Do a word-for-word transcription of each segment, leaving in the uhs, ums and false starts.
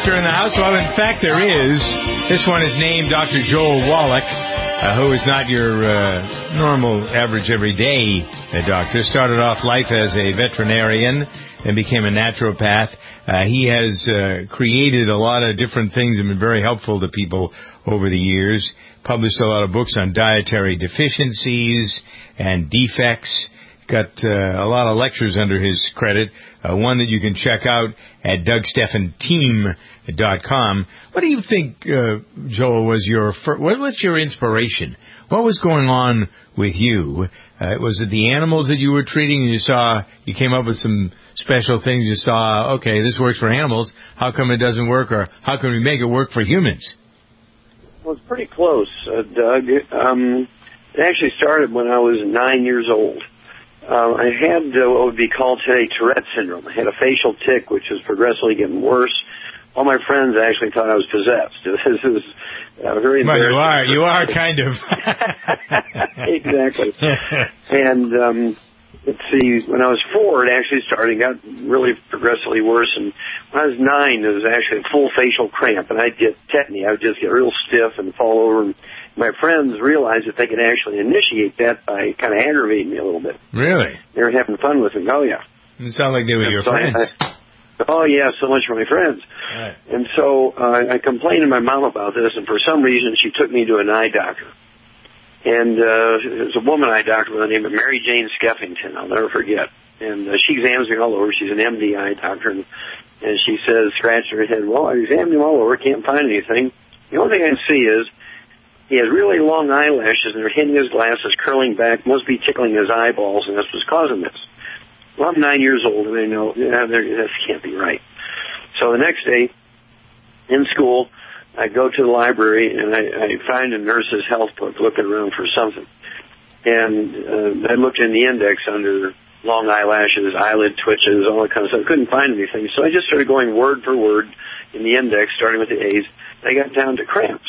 doctor in the house? Well, in fact, there is. This one is named Doctor Joel Wallach, uh, who is not your uh, normal, average, everyday uh, doctor. Started off life as a veterinarian and became a naturopath. Uh, he has uh, created a lot of different things and been very helpful to people over the years. Published a lot of books on dietary deficiencies and defects. Got uh, a lot of lectures under his credit. Uh, one that you can check out at Doug Stephan Team dot com. What do you think, uh, Joel, was your fir- what was your inspiration? What was going on with you? Uh, was it the animals that you were treating and you saw, you came up with some special things? You saw, okay, this works for animals. How come it doesn't work? Or how can we make it work for humans? Well, it's pretty close, uh, Doug. Um, it actually started when I was nine years old. Um, I had uh, what would be called today Tourette syndrome. I had a facial tic, which was progressively getting worse. All my friends actually thought I was possessed. This was uh, very embarrassing. Well, you are. You are kind of. Exactly. And um, let's see, when I was four, it actually started. It got really progressively worse. And when I was nine, it was actually a full facial cramp, and I'd get tetany. I would just get real stiff and fall over. And my friends realized that they could actually initiate that by kind of aggravating me a little bit. Really? They were having fun with me. Oh, yeah. It sounded like they were and your so friends. I, I, oh, yeah, so much for my friends. Right. And so uh, I complained to my mom about this, and for some reason she took me to an eye doctor. And uh, it was a woman eye doctor by the name of Mary Jane Skeffington. I'll never forget. And uh, she examines me all over. She's an M D eye doctor. And, and she says, scratching her head, well, I examined him all over, can't find anything. The only thing I can see is he has really long eyelashes, and they're hitting his glasses, curling back, must be tickling his eyeballs, and that's what's causing this. Well, I'm nine years old, and I know yeah, this can't be right. So the next day, in school, I go to the library, and I, I find a nurse's health book looking around for something. And uh, I looked in the index under long eyelashes, eyelid twitches, all that kind of stuff. I couldn't find anything, so I just started going word for word in the index, starting with the A's. I got down to cramps.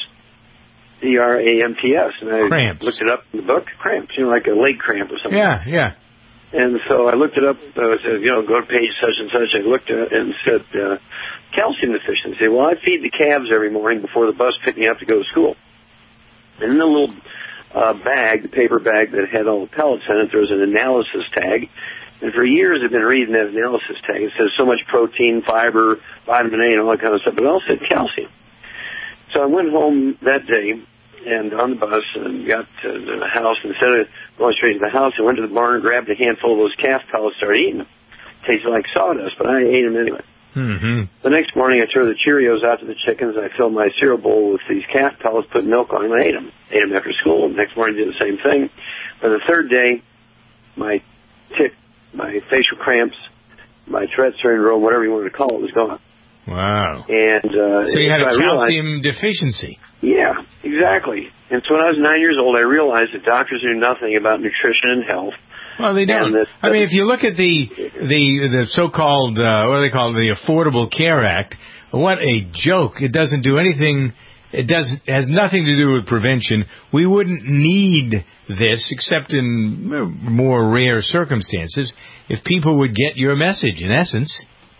C R A M P S, and I cramps. looked it up in the book. Cramps, you know, like a leg cramp or something. Yeah, yeah. And so I looked it up. I said, you know, go to page such and such. I looked at it and said, uh, calcium deficiency. Well, I feed the calves every morning before the bus picked me up to go to school. And in the little uh, bag, the paper bag that had all the pellets in it, there was an analysis tag. And for years I've been reading that analysis tag. It says so much protein, fiber, vitamin A, and all that kind of stuff, but it also said calcium. So I went home that day and on the bus and got to the house. Instead of going straight to the house, I went to the barn, grabbed a handful of those calf pellets, started eating them. Tasted like sawdust, but I ate them anyway. Mm-hmm. The next morning, I threw the Cheerios out to the chickens. I filled my cereal bowl with these calf pellets, put milk on them, and ate them. Ate them after school. The next morning, did the same thing. By the third day, my tic, my facial cramps, my Tourette syndrome, whatever you want to call it, was gone. Wow. And uh, so you had a I calcium deficiency. Yeah, exactly. And so when I was nine years old, I realized that doctors knew nothing about nutrition and health. Well, they don't. That, I mean, if you look at the the the so-called uh, what do they call it, the Affordable Care Act, what a joke! It doesn't do anything. It does has nothing to do with prevention. We wouldn't need this except in more rare circumstances if people would get your message. In essence.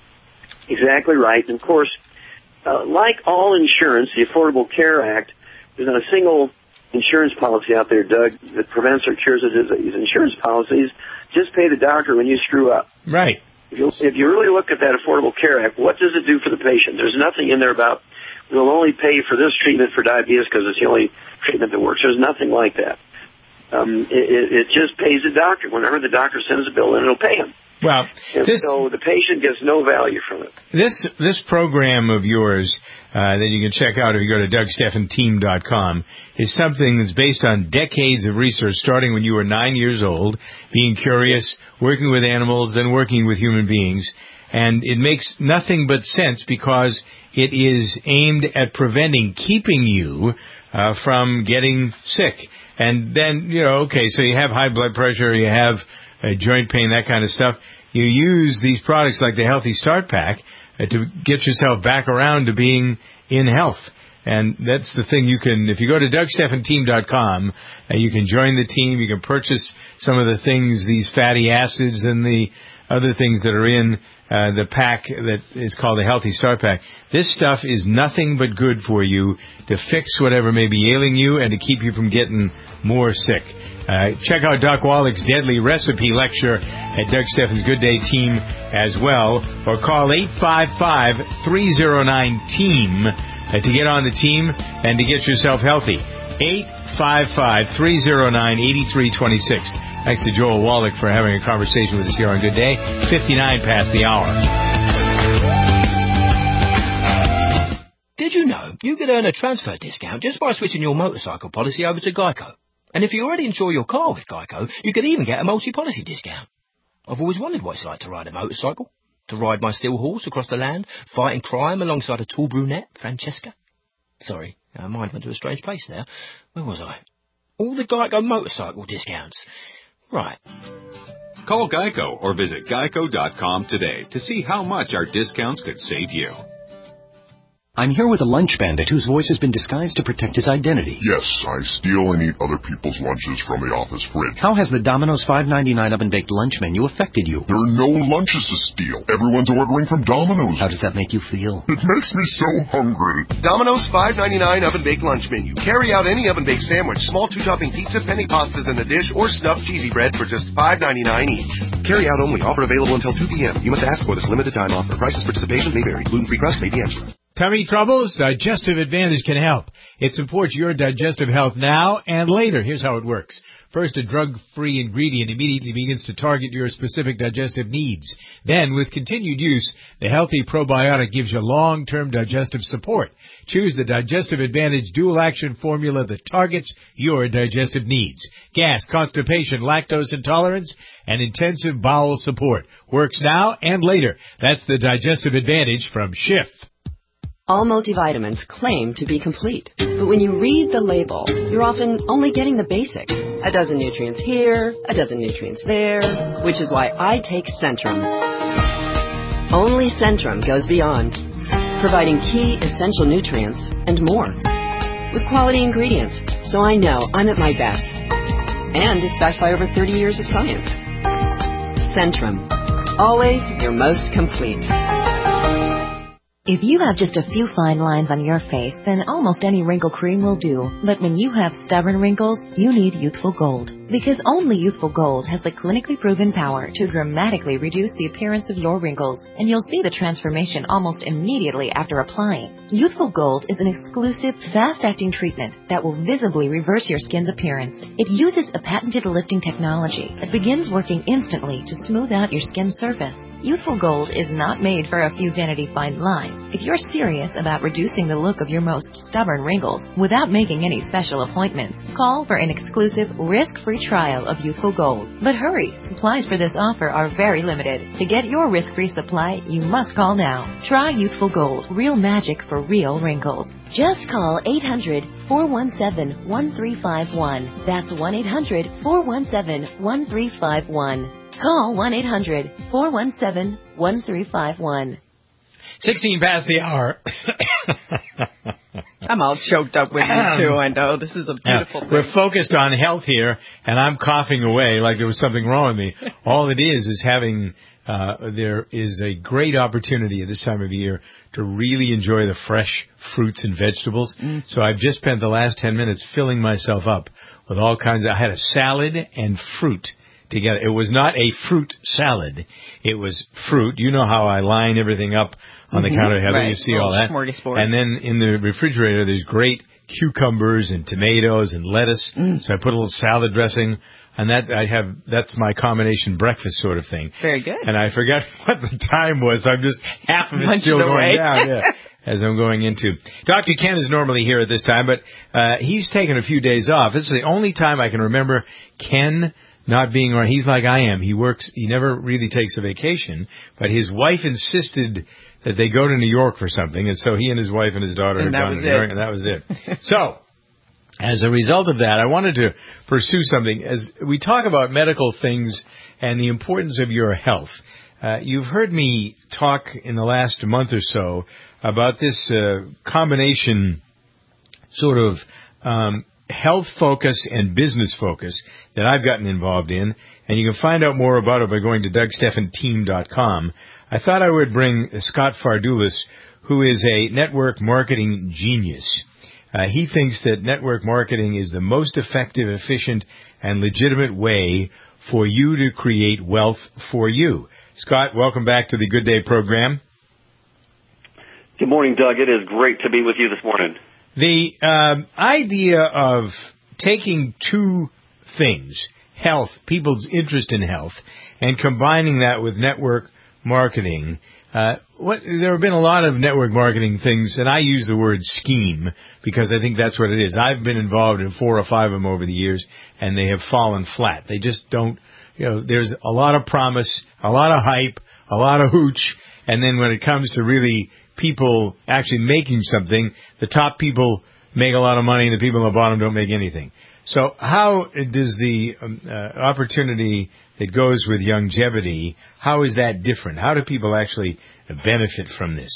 Exactly right. And, of course, uh, like all insurance, the Affordable Care Act, there's not a single insurance policy out there, Doug, that prevents or cures a disease. Insurance policies just pay the doctor when you screw up. Right. If you, if you really look at that Affordable Care Act, what does it do for the patient? There's nothing in there about we'll only pay for this treatment for diabetes because it's the only treatment that works. There's nothing like that. Um, it, it just pays the doctor. Whenever the doctor sends a bill in, it'll pay him. Well, and this, so the patient gets no value from it. This this program of yours uh, that you can check out if you go to Doug Stephan Team dot com is something that's based on decades of research, starting when you were nine years old, being curious, working with animals, then working with human beings. And it makes nothing but sense because it is aimed at preventing, keeping you uh, from getting sick. And then, you know, okay, so you have high blood pressure, you have uh, joint pain, that kind of stuff. You use these products like the Healthy Start Pack uh, to get yourself back around to being in health. And that's the thing you can, if you go to Doug Stephan Team dot com, uh, you can join the team, you can purchase some of the things, these fatty acids and the other things that are in uh, the pack that is called the Healthy Start Pack. This stuff is nothing but good for you to fix whatever may be ailing you and to keep you from getting more sick. Uh, check out Doc Wallach's Deadly Recipe lecture at Doug Steffens Good Day Team as well, or call eight five five, three oh nine, team uh, to get on the team and to get yourself healthy. eight five five, three oh nine, eight three two six. Thanks to Joel Wallach for having a conversation with us here on Good Day. fifty-nine past the hour. Did you know you could earn a transfer discount just by switching your motorcycle policy over to Geico? And if you already insure your car with Geico, you could even get a multi-policy discount. I've always wondered what it's like to ride a motorcycle, to ride my steel horse across the land, fighting crime alongside a tall brunette, Francesca. Sorry, my mind went to a strange place there. Where was I? All the Geico motorcycle discounts. Right. Call Geico or visit geico dot com today to see how much our discounts could save you. I'm here with a lunch bandit whose voice has been disguised to protect his identity. Yes, I steal and eat other people's lunches from the office fridge. How has the Domino's five ninety-nine oven-baked lunch menu affected you? There are no lunches to steal. Everyone's ordering from Domino's. How does that make you feel? It makes me so hungry. Domino's five ninety-nine oven-baked lunch menu. Carry out any oven-baked sandwich, small two-topping pizza, penny pastas in a dish, or stuffed cheesy bread for just five ninety-nine each. Carry out only. Offer available until two p.m. You must ask for this limited time offer. Prices participation may vary. Gluten-free crust may be extra. Tummy troubles? Digestive Advantage can help. It supports your digestive health now and later. Here's how it works. First, a drug-free ingredient immediately begins to target your specific digestive needs. Then, with continued use, the healthy probiotic gives you long-term digestive support. Choose the Digestive Advantage dual-action formula that targets your digestive needs. Gas, constipation, lactose intolerance, and intensive bowel support. Works now and later. That's the Digestive Advantage from Schiff. All multivitamins claim to be complete, but when you read the label, you're often only getting the basics. A dozen nutrients here, a dozen nutrients there, which is why I take Centrum. Only Centrum goes beyond, providing key essential nutrients and more, with quality ingredients, so I know I'm at my best. And it's backed by over thirty years of science. Centrum, always your most complete. If you have just a few fine lines on your face, then almost any wrinkle cream will do. But when you have stubborn wrinkles, you need Youthful Gold. Because only Youthful Gold has the clinically proven power to dramatically reduce the appearance of your wrinkles, and you'll see the transformation almost immediately after applying. Youthful Gold is an exclusive, fast-acting treatment that will visibly reverse your skin's appearance. It uses a patented lifting technology that begins working instantly to smooth out your skin's surface. Youthful Gold is not made for a few vanity fine lines. If you're serious about reducing the look of your most stubborn wrinkles without making any special appointments, call for an exclusive risk-free trial of Youthful Gold. But hurry, supplies for this offer are very limited. To get your risk-free supply, you must call now. Try Youthful Gold, real magic for real wrinkles. Just call eight hundred, four one seven, one three five one. That's one eight hundred, four one seven, one three five one. Call one eight hundred, four one seven, one three five one. sixteen past the hour. I'm all choked up with you, too. I know. This is a beautiful yeah, thing. We're focused on health here, and I'm coughing away like there was something wrong with me. All it is is having, uh, there is a great opportunity at this time of year to really enjoy the fresh fruits and vegetables. Mm. So I've just spent the last ten minutes filling myself up with all kinds of, I had a salad and fruit together. It was not a fruit salad. It was fruit. You know how I line everything up on the mm-hmm. counter, Heather. Right. You see all that. And then in the refrigerator, there's great cucumbers and tomatoes and lettuce. Mm. So I put a little salad dressing, and that I have. That's my combination breakfast sort of thing. Very good. And I forgot what the time was. I'm just half of it Munched still away. going down. Yeah. As I'm going into. Doctor Ken is normally here at this time, but uh, he's taken a few days off. This is the only time I can remember Ken not being around. He's like I am. He works. He never really takes a vacation, but his wife insisted that they go to New York for something, and so he and his wife and his daughter and had gone to New it. York, and that was it. So, as a result of that, I wanted to pursue something. As we talk about medical things and the importance of your health, uh, you've heard me talk in the last month or so about this uh, combination sort of um, health focus and business focus that I've gotten involved in, and you can find out more about it by going to Doug Stephan Team dot com. I thought I would bring Scott Fardulis, who is a network marketing genius. Uh, he thinks that network marketing is the most effective, efficient, and legitimate way for you to create wealth for you. Scott, welcome back to the Good Day program. Good morning, Doug. It is great to be with you this morning. The uh, idea of taking two things, health, people's interest in health, and combining that with network marketing, uh, what, there have been a lot of network marketing things, and I use the word scheme because I think that's what it is. I've been involved in four or five of them over the years, and they have fallen flat. They just don't, you know, there's a lot of promise, a lot of hype, a lot of hooch, and then when it comes to really people actually making something, the top people make a lot of money and the people on the bottom don't make anything. So how does the um, uh, opportunity that goes with longevity, how is that different? How do people actually benefit from this?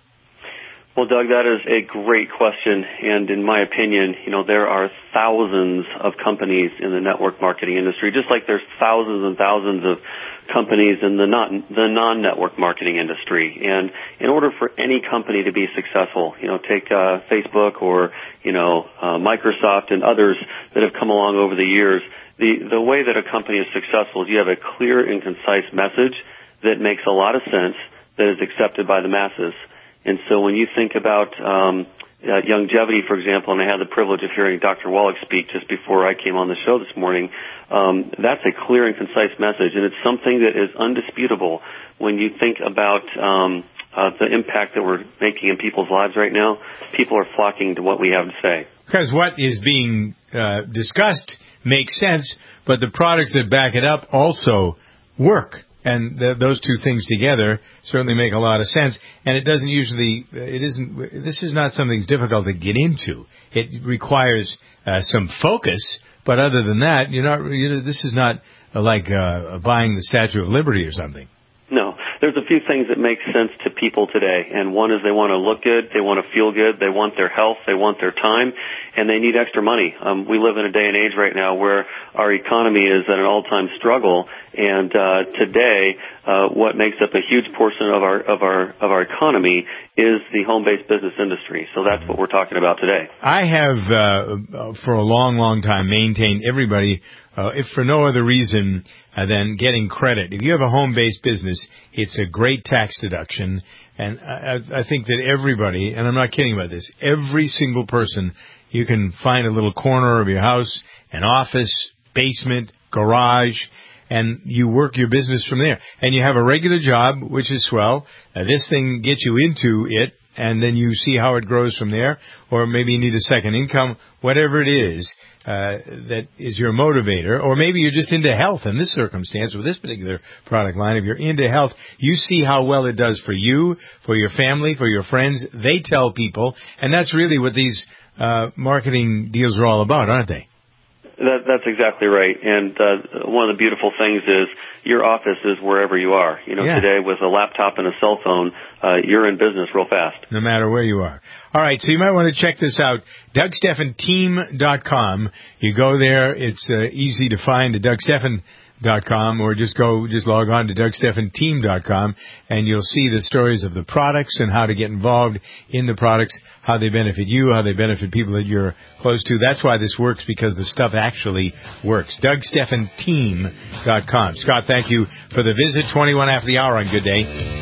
Well, Doug, that is a great question. And in my opinion, you know, there are thousands of companies in the network marketing industry, just like there's thousands and thousands of companies in the non, the non-network marketing industry. And in order for any company to be successful, you know, take uh, Facebook or, you know, uh, Microsoft and others that have come along over the years, the, the way that a company is successful is you have a clear and concise message that makes a lot of sense, that is accepted by the masses. And so when you think about um, uh, longevity, for example, and I had the privilege of hearing Doctor Wallach speak just before I came on the show this morning, um, that's a clear and concise message, and it's something that is undisputable when you think about um, uh, the impact that we're making in people's lives right now. People are flocking to what we have to say. Because what is being uh, discussed makes sense, but the products that back it up also work. And th- those two things together certainly make a lot of sense. And it doesn't usually, it isn't, this is not something that's difficult to get into. It requires uh, some focus, but other than that, you're not, you know, this is not like uh, buying the Statue of Liberty or something. No. There's a few things that make sense to people today, and one is they want to look good, they want to feel good, they want their health, they want their time, and they need extra money. Um, we live in a day and age right now where our economy is at an all-time struggle, and uh, today, uh, what makes up a huge portion of our of our of our economy is the home-based business industry. So that's what we're talking about today. I have, uh, for a long, long time, maintained everybody, uh, if for no other reason uh, than getting credit. If you have a home-based business, it's a great tax deduction, and I, I think that everybody, and I'm not kidding about this, every single person, you can find a little corner of your house, an office, basement, garage, and you work your business from there. And you have a regular job, which is swell. Uh, this thing gets you into it, and then you see how it grows from there. Or maybe you need a second income, whatever it is uh, that is your motivator. Or maybe you're just into health in this circumstance with this particular product line. If you're into health, you see how well it does for you, for your family, for your friends. They tell people, and that's really what these uh, marketing deals are all about, aren't they? That, that's exactly right. And uh, one of the beautiful things is your office is wherever you are. You know, yeah. Today with a laptop and a cell phone, uh, you're in business real fast. No matter where you are. All right, so you might want to check this out. Doug Stephan Team dot com. You go there. It's uh, easy to find at Doug Stephan dot com, or just go, just log on to Doug Stephan Team dot com, and you'll see the stories of the products and how to get involved in the products, how they benefit you, how they benefit people that you're close to. That's why this works, because the stuff actually works. Doug Stephan Team dot com. Scott, thank you for the visit. twenty-one after the hour on Good Day.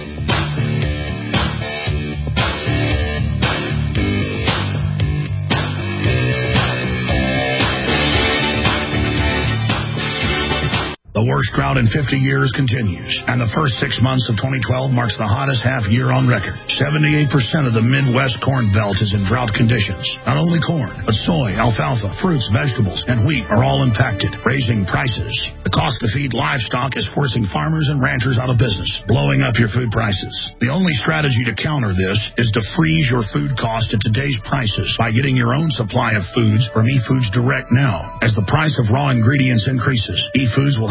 The worst drought in fifty years continues, and the first six months of twenty twelve marks the hottest half year on record. seventy-eight percent of the Midwest Corn Belt is in drought conditions. Not only corn, but soy, alfalfa, fruits, vegetables, and wheat are all impacted, raising prices. The cost to feed livestock is forcing farmers and ranchers out of business, blowing up your food prices. The only strategy to counter this is to freeze your food cost at today's prices by getting your own supply of foods from eFoods Direct now. As the price of raw ingredients increases, eFoods will have to raise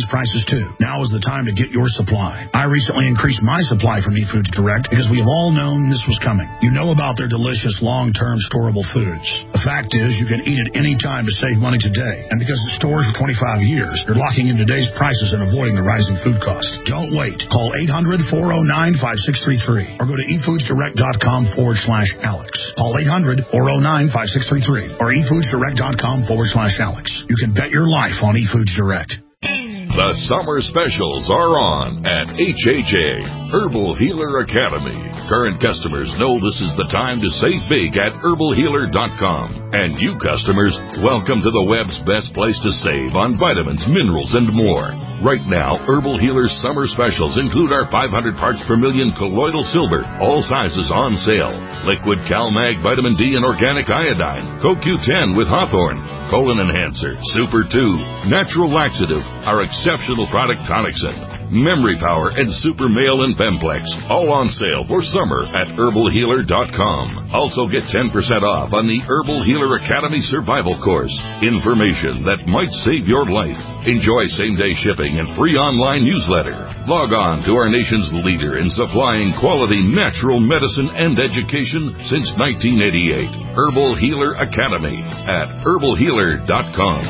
today's prices too. Now is the time to get your supply. I recently increased my supply from eFoods Direct because we have all known this was coming. You know about their delicious long-term storable foods. The fact is you can eat it any time to save money today. And because it stores for twenty-five years, you're locking in today's prices and avoiding the rising food cost. Don't wait. Call eight hundred, four oh nine, five six three three or go to efoodsdirect.com forward slash Alex. Call eight hundred, four oh nine, five six three three or efoodsdirect.com forward slash Alex. You can bet your life on eFoods Direct. The summer specials are on at H H A, Herbal Healer Academy. Current customers know this is the time to save big at herbal healer dot com. And you customers, welcome to the web's best place to save on vitamins, minerals, and more. Right now, Herbal Healer's summer specials include our five hundred parts per million colloidal silver, all sizes on sale. Liquid CalMag Vitamin D and Organic Iodine, Co Q ten with Hawthorne, Colon Enhancer, Super two, Natural Laxative, our exceptional product Tonicsyn, Memory Power, and Super Male and Bemplex, all on sale for summer at herbal healer dot com. Also get ten percent off on the Herbal Healer Academy Survival Course. Information that might save your life. Enjoy same-day shipping and free online newsletter. Log on to our nation's leader in supplying quality natural medicine and education since nineteen eighty-eight. Herbal Healer Academy at herbal healer dot com.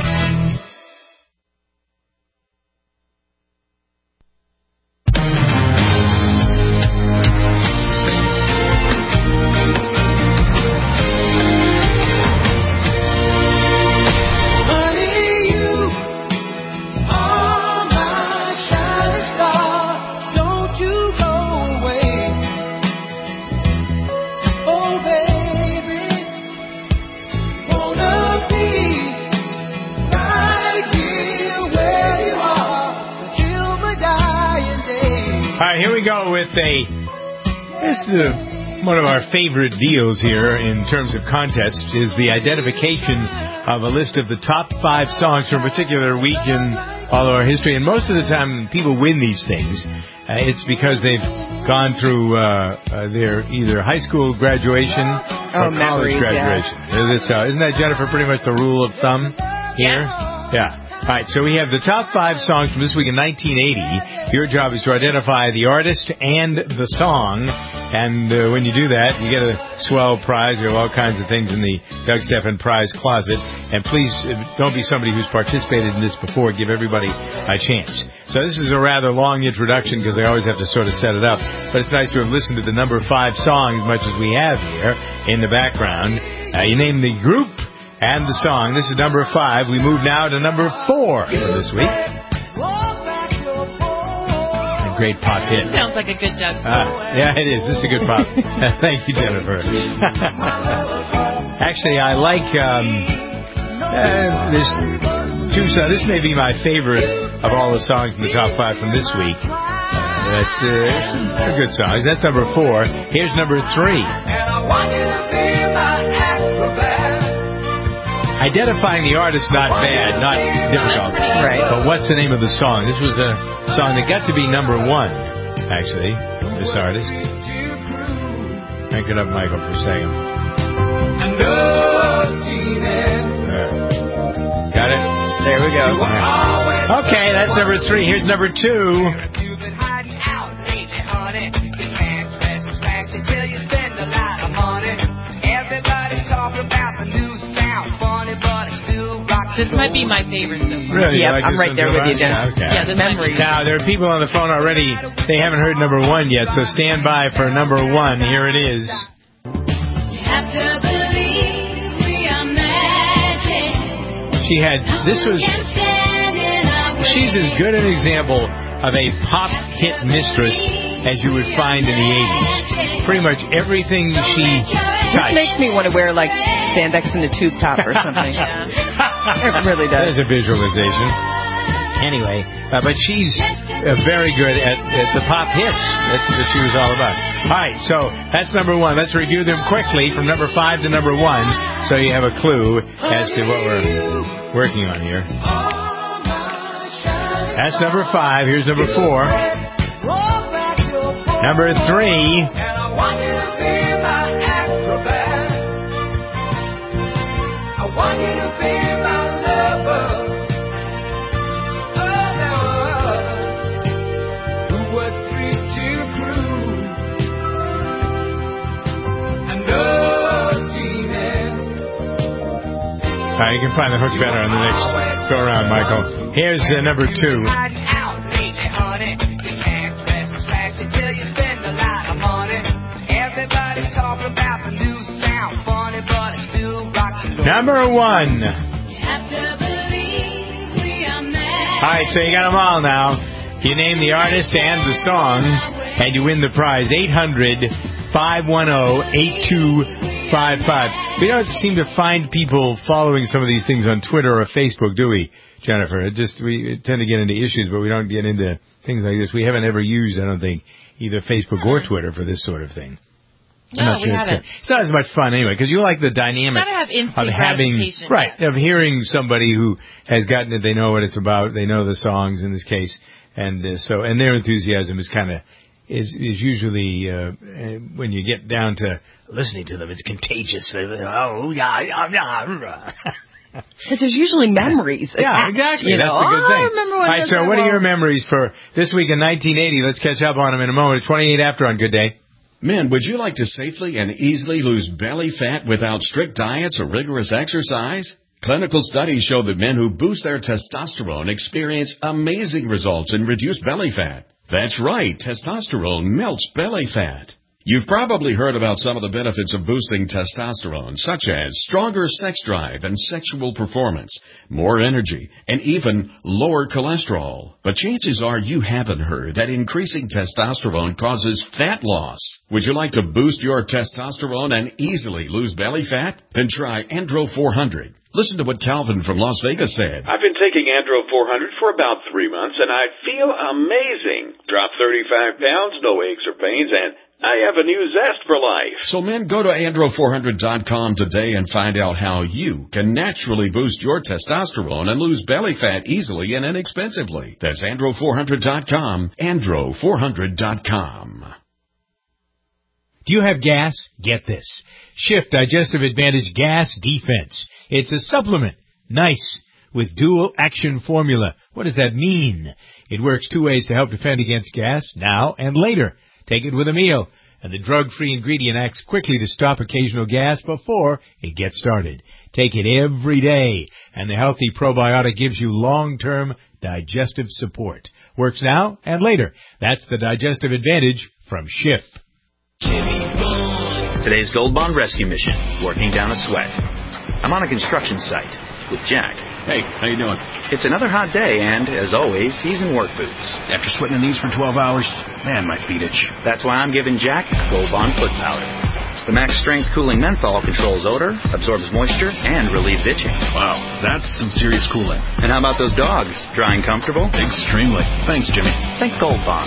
A, this is a, one of our favorite deals here in terms of contests is the identification of a list of the top five songs from a particular week in all of our history. And most of the time people win these things, uh, it's because they've gone through uh, uh, their either high school graduation or oh, college memories, graduation. Yeah. It's, uh, isn't that, Jennifer, pretty much the rule of thumb here? Yeah. yeah. All right, so we have the top five songs from this week in nineteen eighty. Your job is to identify the artist and the song, and uh, when you do that, you get a swell prize. We have all kinds of things in the Doug Stephan prize closet, and please uh, don't be somebody who's participated in this before. Give everybody a chance. So this is a rather long introduction because I always have to sort of set it up, but it's nice to have listened to the number five song as much as we have here in the background. Uh, you name the group and the song. This is number five. We move now to number four for this week. A great pop hit. Sounds like a good Doug song. Uh, yeah, it is. This is a good pop. Thank you, Jennifer. Actually, I like um, uh, this two songs. This may be my favorite of all the songs in the top five from this week. Uh, but, uh, they're good songs. That's number four. Here's number three. And I want you to be my acrobat. Identifying the artist, not bad, not difficult. Right. But what's the name of the song? This was a song that got to be number one, actually, this artist. Crank it up, Michael, for a second. Uh, got it? There we go. Right. Okay, that's number three. Here's number two. This might be my favorite so far. Really? Yep, like I'm right there with you, Jen. Yeah, okay. Yeah, the memory. Now, there are people on the phone already. They haven't heard number one yet, so stand by for number one. Here it is. You have to believe we are magic. She had, this was, she's as good an example of a pop hit mistress as you would find in the eighties. Pretty much everything she touched. This makes me want to wear, like, spandex and a tube top or something. Yeah. It really does. There's a visualization. Anyway, uh, but she's uh, very good at, at the pop hits. That's what she was all about. All right, so that's number one. Let's review them quickly from number five to number one so you have a clue as to what we're working on here. That's number five. Here's number four. Number three. And I want you to be my acrobat. I want you to be my lover. All right, you can find the hook better on the next go around, Michael. Here's uh, number two. Number one. All right, so you got them all now. You name the artist and the song, and you win the prize. eight hundred, five one zero, eight two five five. We don't seem to find people following some of these things on Twitter or Facebook, do we, Jennifer? It just we tend to get into issues, but we don't get into things like this. We haven't ever used, I don't think, either Facebook or Twitter for this sort of thing. I'm No, not we sure it's haven't. good. It's not as much fun anyway, because you like the dynamic Gotta have instant of having, gratification. right, of hearing somebody who has gotten it, they know what it's about, they know the songs in this case, and uh, so, and their enthusiasm is kind of, is is usually, uh, when you get down to listening to them, it's contagious. Oh, yeah, yeah, yeah. Because there's usually memories. Yeah, attached, exactly. You know? That's a good oh, thing. I remember when All right, this so what was. are your memories for this week in nineteen eighty? Let's catch up on them in a moment. twenty-eight after on Good Day. Men, would you like to safely and easily lose belly fat without strict diets or rigorous exercise? Clinical studies show that men who boost their testosterone experience amazing results in reduced belly fat. That's right, testosterone melts belly fat. You've probably heard about some of the benefits of boosting testosterone, such as stronger sex drive and sexual performance, more energy, and even lower cholesterol. But chances are you haven't heard that increasing testosterone causes fat loss. Would you like to boost your testosterone and easily lose belly fat? Then try Andro four hundred. Listen to what Calvin from Las Vegas said. I've been taking Andro four hundred for about three months, and I feel amazing. Dropped thirty-five pounds, no aches or pains, and I have a new zest for life. So men, go to Andro four hundred dot com today and find out how you can naturally boost your testosterone and lose belly fat easily and inexpensively. That's Andro four hundred dot com, Andro four hundred dot com. Do you have gas? Get this. Shift Digestive Advantage Gas Defense. It's a supplement. Nice. With dual action formula. What does that mean? It works two ways to help defend against gas, now and later. Take it with a meal, and the drug-free ingredient acts quickly to stop occasional gas before it gets started. Take it every day, and the healthy probiotic gives you long-term digestive support. Works now and later. That's the Digestive Advantage from Schiff. Today's Gold Bond Rescue Mission, working down a sweat. I'm on a construction site with Jack. Hey, how you doing? It's another hot day, and, as always, he's in work boots. After sweating in these for twelve hours, man, my feet itch. That's why I'm giving Jack Gold Bond Foot Powder. The max strength cooling menthol controls odor, absorbs moisture, and relieves itching. Wow, that's some serious cooling. And how about those dogs? Dry and comfortable? Extremely. Thanks, Jimmy. Think Gold Bond.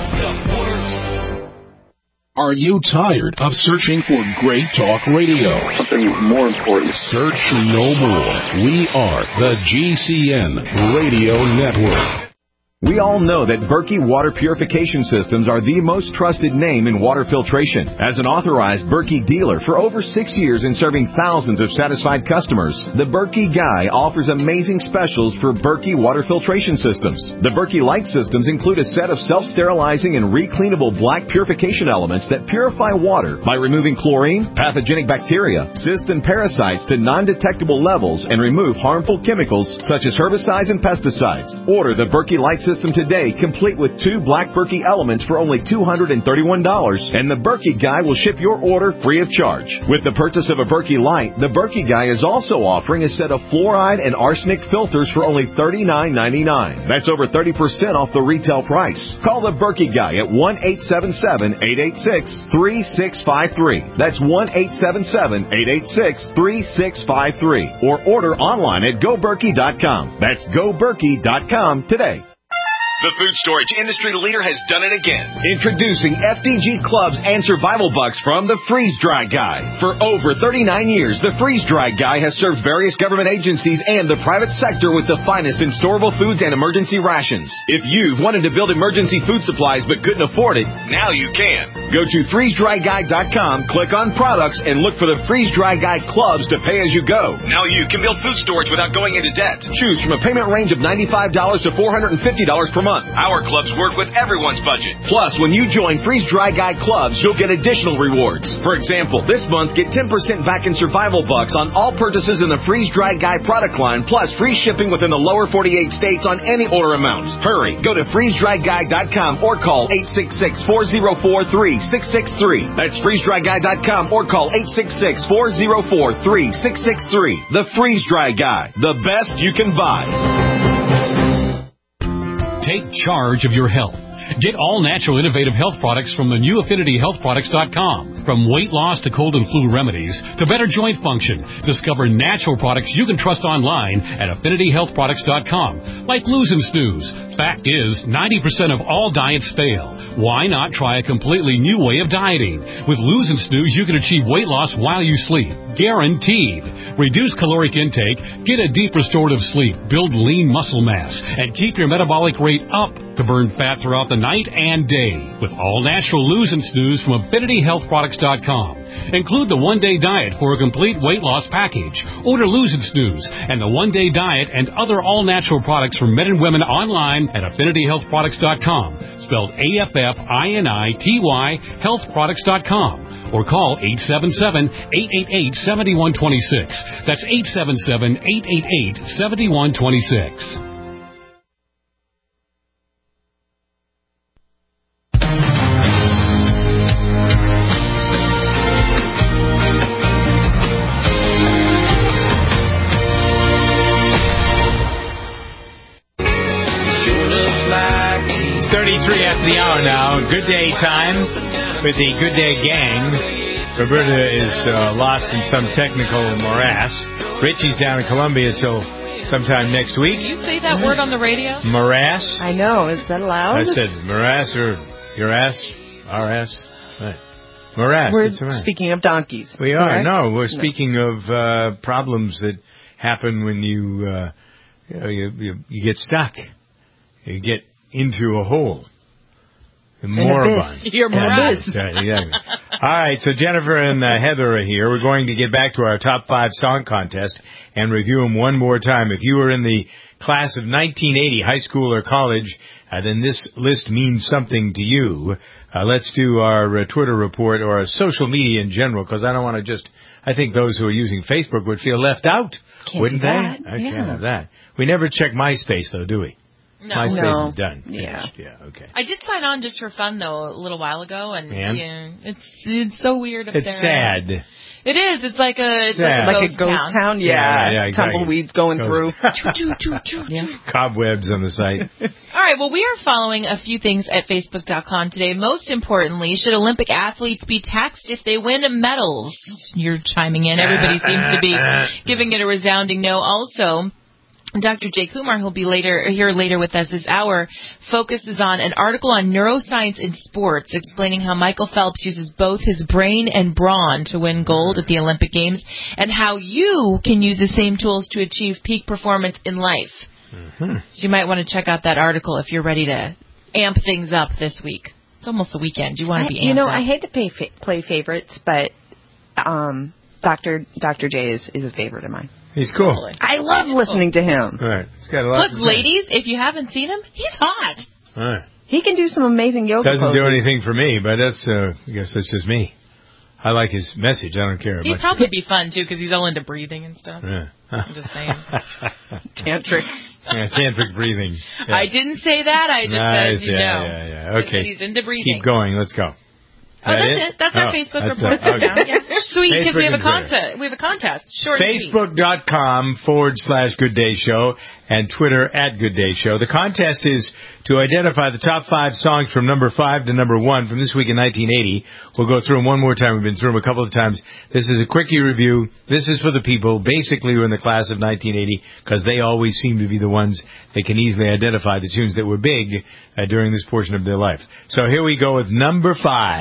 Are you tired of searching for great talk radio? Something more important. Search no more. We are the G C N Radio Network. We all know that Berkey Water Purification Systems are the most trusted name in water filtration. As an authorized Berkey dealer for over six years and serving thousands of satisfied customers, the Berkey Guy offers amazing specials for Berkey Water Filtration Systems. The Berkey Light Systems include a set of self-sterilizing and recleanable black purification elements that purify water by removing chlorine, pathogenic bacteria, cysts, and parasites to non-detectable levels and remove harmful chemicals such as herbicides and pesticides. Order the Berkey Light System today, complete with two black Berkey elements for only two hundred thirty-one dollars, and the Berkey Guy will ship your order free of charge. With the purchase of a Berkey Light, the Berkey Guy is also offering a set of fluoride and arsenic filters for only thirty-nine ninety-nine. That's over thirty percent off the retail price. Call the Berkey Guy at one eight seven seven, eight eight six, three six five three. That's one eight seven seven, eight eight six, three six five three. Or order online at go berkey dot com. That's go berkey dot com today. The food storage industry leader has done it again. Introducing F D G Clubs and Survival Bucks from the Freeze Dry Guy. For over thirty-nine years, the Freeze Dry Guy has served various government agencies and the private sector with the finest in storable foods and emergency rations. If you've wanted to build emergency food supplies but couldn't afford it, now you can. Go to freeze dry guy dot com, click on products, and look for the Freeze Dry Guy Clubs to pay as you go. Now you can build food storage without going into debt. Choose from a payment range of ninety-five dollars to four hundred fifty dollars per month. month. Our clubs work with everyone's budget. Plus, when you join Freeze Dry Guy clubs, you'll get additional rewards. For example, this month, get ten percent back in survival bucks on all purchases in the Freeze Dry Guy product line, plus free shipping within the lower forty-eight states on any order amount. Hurry, go to freeze dry guy dot com or call eight six six, four oh four, three six six three. That's freeze dry guy dot com or call eight six six, four oh four, three six six three. The Freeze Dry Guy, the best you can buy. Take charge of your health. Get all natural innovative health products from the new affinity health products dot com. From weight loss to cold and flu remedies to better joint function, discover natural products you can trust online at affinity health products dot com. Like Lose and Snooze. Fact is, ninety percent of all diets fail. Why not try a completely new way of dieting? With Lose and Snooze, you can achieve weight loss while you sleep. Guaranteed. Reduce caloric intake, get a deep restorative sleep, build lean muscle mass, and keep your metabolic rate up to burn fat throughout the night and day. With all natural Lose and Snooze from affinity health products dot com. Include the one-day diet for a complete weight loss package. Order Lose and Snooze and the one-day diet and other all-natural products for men and women online at affinity health products dot com. Spelled A F F I N I T Y health products dot com. Or call eight seven seven, eight eight eight, seven one two six. That's eight seven seven, eight eight eight, seven one two six. thirty-three after the hour now. Good day time with the Good Day Gang. Roberta is uh, lost in some technical morass. Richie's down in Columbia till sometime next week. Did you say that word on the radio? Morass? I know. Is that allowed? I said morass or your ass, our ass. Right. Morass. We're it's right. speaking of donkeys. We are. Correct? No, we're No. speaking of uh, problems that happen when you, uh, you, know, you, you you get stuck. You get into a hole. The moribund. You're morass. Yeah, exactly. All right, so Jennifer and uh, Heather are here. We're going to get back to our top five song contest and review them one more time. If you were in the class of nineteen eighty, high school or college, uh, then this list means something to you. Uh, let's do our uh, Twitter report or our social media in general, because I don't want to just, I think those who are using Facebook would feel left out, Can't wouldn't do they? that. I Yeah. can't have that. We never check MySpace, though, do we? No. MySpace No. is done. Yeah. Yeah, okay. I did sign on just for fun, though, a little while ago, and And? yeah, it's it's so weird up It's there. sad. It is. It's like a it's Sad. like a Like ghost, a ghost town? Yeah. Yeah, yeah, exactly. Tumbleweeds going Ghost. through. yeah. Cobwebs on the site. All right, well, we are following a few things at Facebook dot com today. Most importantly, should Olympic athletes be taxed if they win medals? You're chiming in. Everybody seems to be giving it a resounding no. Also, Doctor Jay Kumar, who'll be later here later with us this hour, focuses on an article on neuroscience in sports, explaining how Michael Phelps uses both his brain and brawn to win gold at the Olympic Games, and how you can use the same tools to achieve peak performance in life. Mm-hmm. So you might want to check out that article if you're ready to amp things up this week. It's almost the weekend. You want to be amped You know, up. I hate to pay fa- play favorites, but um, Doctor Doctor J is, is a favorite of mine. He's cool. I love listening to him. All right. He's got a lot Look, to say. ladies, if you haven't seen him, he's hot. All right. He can do some amazing yoga Doesn't poses. do anything for me, but that's, uh, I guess that's just me. I like his message. I don't care. He'd much. probably be fun, too, because he's all into breathing and stuff. Yeah. I'm just saying. Tantric. Yeah, tantric breathing. Yeah. I didn't say that. I just Nice. said, you yeah, know. yeah, yeah. I said Okay. he's into breathing. Keep going. Let's go. Oh, that's it. That's our Oh, Facebook that's report. it. Okay. Now. Yeah. Sweet, because we have a Facebook and Twitter. contest. We have a contest. Short and sweet. Facebook.com forward slash Good Day Show and Twitter at Good Day Show. The contest is to identify the top five songs from number five to number one from this week in nineteen eighty. We'll go through them one more time. We've been through them a couple of times. This is a quickie review. This is for the people basically who are in the class of nineteen eighty, because they always seem to be the ones that can easily identify the tunes that were big uh, during this portion of their life. So here we go with number five.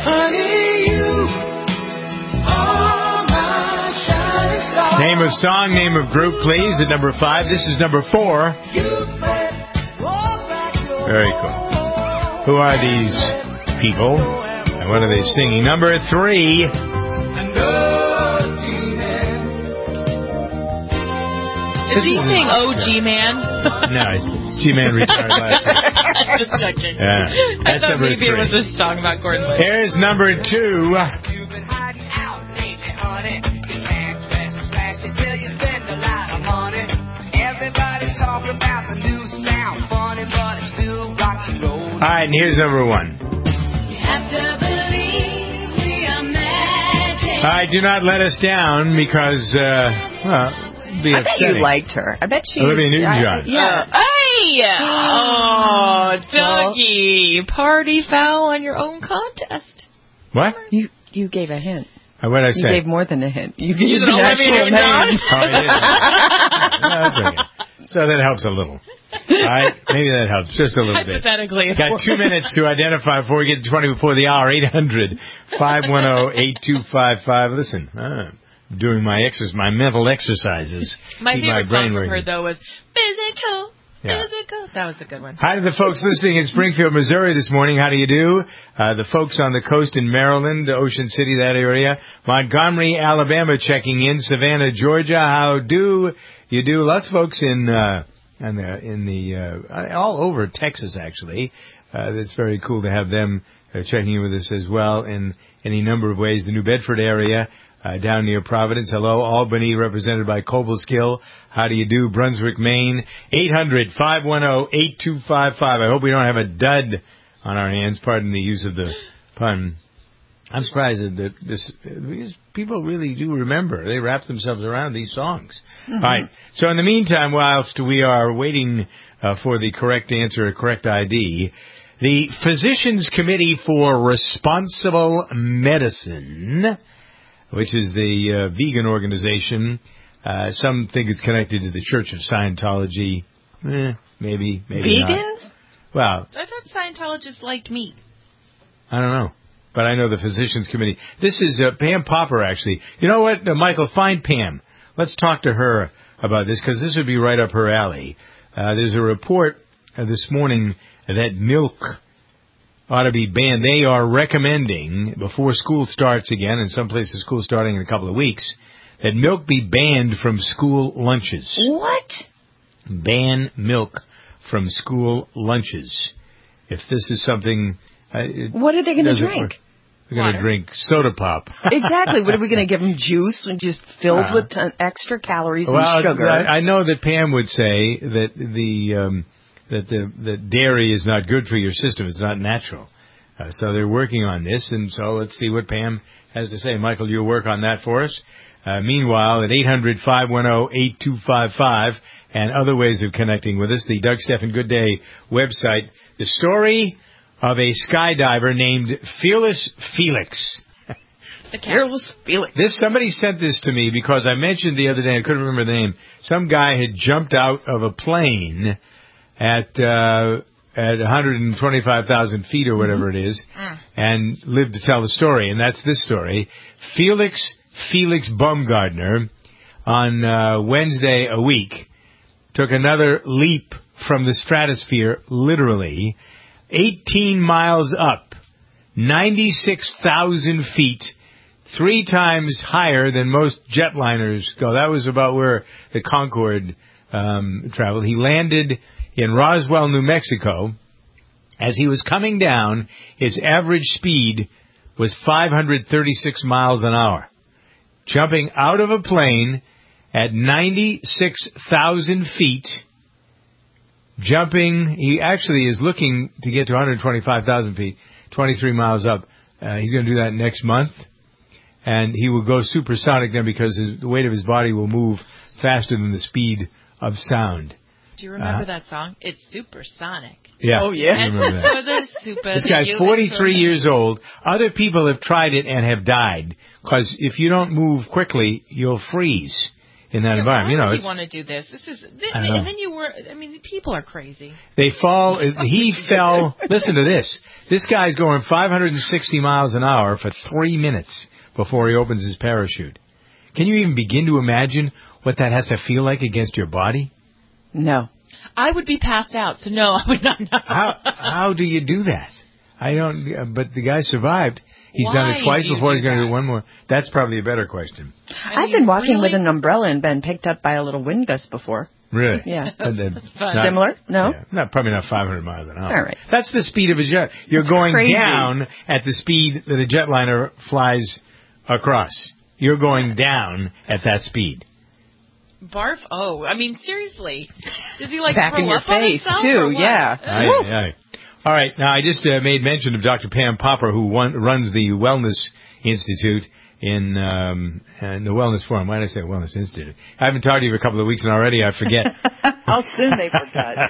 Name of song, name of group, please, at number five. This is number four. Very cool. Who are these people? And what are they singing? Number three. Is he saying O G man? No, G-Man retired last night. Just checking. Yeah. I That's thought number maybe three. it was a song about Gordon Liddy. Here's number two. All right, and here's number one. All right, do not let us down because, uh, well, it'd be I bet upsetting. you liked her. I bet she. Olivia Newton-John. Yeah. Uh, hey! Oh, Dougie. Party foul on your own contest. What? You you gave a hint. Uh, what did I You say? gave more than a hint. You You gave said an Olivia actual Newton-John? name. Oh, I did. No, that's okay. So that helps a little. All right, maybe that helps just a little bit. Hypothetically, of Got course. two minutes to identify before we get to twenty before the hour. eight hundred, five one zero, eight two five five. Listen, uh, I'm doing my exercise, my mental exercises. My Keep favorite my brain song from her, working. though, was Physical. Yeah. Physical. That was a good one. Hi to the folks listening in Springfield, Missouri this morning. How do you do? Uh, the folks on the coast in Maryland, Ocean City, that area. Montgomery, Alabama checking in. Savannah, Georgia. How do you do? Lots of folks in, uh, in the, in the, uh, all over Texas, actually. Uh, it's very cool to have them uh, checking in with us as well in any number of ways. The New Bedford area. Uh, down near Providence. Hello, Albany, represented by Cobleskill. How do you do? Brunswick, Maine. eight hundred, five one zero, eight two five five. I hope we don't have a dud on our hands. Pardon the use of the pun. I'm surprised that this, these people really do remember. They wrap themselves around these songs. Mm-hmm. All right. So in the meantime, whilst we are waiting uh, for the correct answer, correct I D, the Physicians Committee for Responsible Medicine, which is the uh, vegan organization. Uh, some think it's connected to the Church of Scientology. Eh, maybe, maybe Vegans? not. Well, I thought Scientologists liked meat. I don't know. But I know the Physicians Committee. This is uh, Pam Popper, actually. You know what, uh, Michael, find Pam. Let's talk to her about this, because this would be right up her alley. Uh, there's a report uh, this morning that milk ought to be banned. They are recommending, before school starts again, in some places school starting in a couple of weeks, that milk be banned from school lunches. What? Ban milk from school lunches. If this is something... Uh, it What are they going to doesn't drink? work. They're going to drink soda pop. Exactly. What are we going to give them? Juice and just filled Uh, with ton, extra calories well, and sugar? I, I know that Pam would say that the... Um, that the that dairy is not good for your system. It's not natural. Uh, so they're working on this, and so let's see what Pam has to say. Michael, you'll work on that for us. Uh, meanwhile, at eight hundred, five one zero, eight two five five and other ways of connecting with us, the Doug Stephan Good Day website, the story of a skydiver named Fearless Felix. The Fearless Felix. This, somebody sent this to me because I mentioned the other day, I couldn't remember the name, some guy had jumped out of a plane at uh, at one hundred twenty-five thousand feet or whatever it is, Mm. and lived to tell the story. And that's this story. Felix Felix Baumgartner, on uh, Wednesday a week, took another leap from the stratosphere, literally, eighteen miles up, ninety-six thousand feet, three times higher than most jetliners go. That was about where the Concorde um, traveled. He landed in Roswell, New Mexico. As he was coming down, his average speed was five hundred thirty-six miles an hour. Jumping out of a plane at ninety-six thousand feet, jumping, he actually is looking to get to one hundred twenty-five thousand feet, twenty-three miles up. Uh, he's going to do that next month. And he will go supersonic then because his, the weight of his body will move faster than the speed of sound. Do you remember Uh, that song? It's supersonic. Yeah. Oh, yeah. I remember that. So the super, This guy's forty-three years old. Other people have tried it and have died. Because if you don't move quickly, you'll freeze in that Yeah, environment. You know, why would it's, you want to do this? This is, th- I know. and then you were. I mean, people are crazy. they fall. He fell. Listen to this. This guy's going five hundred sixty miles an hour for three minutes before he opens his parachute. Can you even begin to imagine what that has to feel like against your body? No. I would be passed out, so no, I would not know. How how do you do that? I don't. But the guy survived. He's Why done it twice do you before. do He's going to that? do one more. That's probably a better question. I I've mean, been walking really? with an umbrella and been picked up by a little wind gust before. Really? Yeah. And then Fun. not- Similar? No? Yeah, not probably not five hundred miles an hour. All right. That's the speed of a jet. You're It's going crazy. down at the speed that a jetliner flies across. You're going down at that speed. Barf? Oh, I mean, seriously. Does he, like, Back throw in your up on face, himself, too, or what? yeah. Aye, aye, aye. All right. Now, I just uh, made mention of Doctor Pam Popper, who one, runs the Wellness Institute in, um, in the Wellness Forum. Why did I say Wellness Institute? I haven't talked to you for a couple of weeks, and already I forget. How soon they forgot.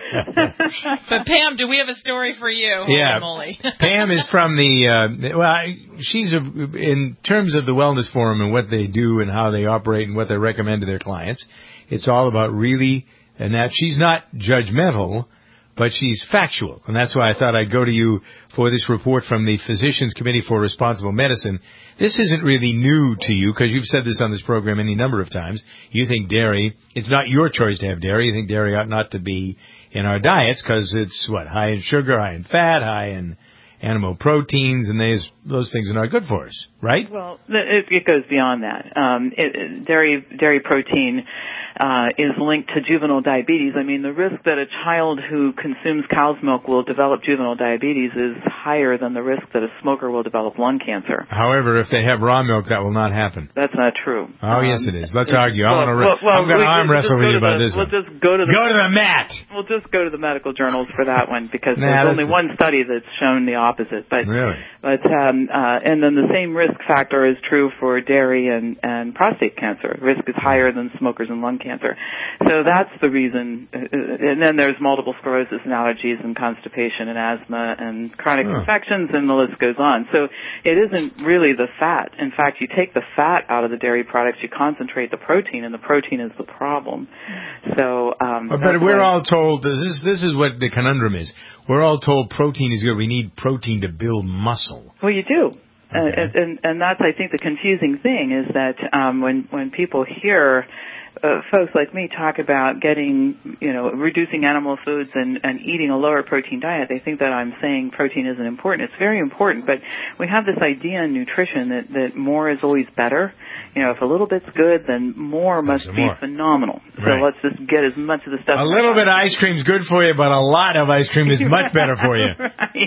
But, Pam, do we have a story for you? Yeah. Holy moly. Pam is from the, uh, well, I, she's, a, in terms of the Wellness Forum and what they do and how they operate and what they recommend to their clients, it's all about really, and that she's not judgmental, but she's factual. And that's why I thought I'd go to you for this report from the Physicians Committee for Responsible Medicine. This isn't really new to you because you've said this on this program any number of times. You think dairy, it's not your choice to have dairy. You think dairy ought not to be in our diets because it's, what, high in sugar, high in fat, high in animal proteins, and those, those things are not good for us, right? Well, it, it goes beyond that. Um, it, it, dairy dairy protein uh, is linked to juvenile diabetes. I mean, the risk that a child who consumes cow's milk will develop juvenile diabetes is higher than the risk that a smoker will develop lung cancer. However, if they have raw milk, that will not happen. That's not true. Oh, um, yes, it is. Let's argue. I well, want to. Re- well, well, I'm going to we- arm we'll wrestle just with go you to about the- this We'll one. just go to the Go to the mat. We'll just go to the medical journals for that one because Nah, there's only that's- one study that's shown the opposite. But Really? But um, uh, and then the same risk factor is true for dairy and, and prostate cancer. Risk is higher than smokers and lung cancer. So that's the reason. Uh, and then there's multiple sclerosis and allergies and constipation and asthma and chronic Huh. infections, and the list goes on. So it isn't really the fat. In fact, you take the fat out of the dairy products, you concentrate the protein, and the protein is the problem. So, um, But that's we're why- all told this is this is what the conundrum is. We're all told protein is good. We need protein to build muscle. Well, you do. Uh, Okay. and, and and that's, I think, the confusing thing is that um, when when people hear uh, folks like me talk about getting, you know, reducing animal foods and, and eating a lower protein diet, they think that I'm saying protein isn't important. It's very important, but we have this idea in nutrition that, that more is always better. You know, if a little bit's good, then more must some be more. phenomenal. Right. So let's just get as much of the stuff. A little bit of ice cream's good for you, but a lot of ice cream is much better for you.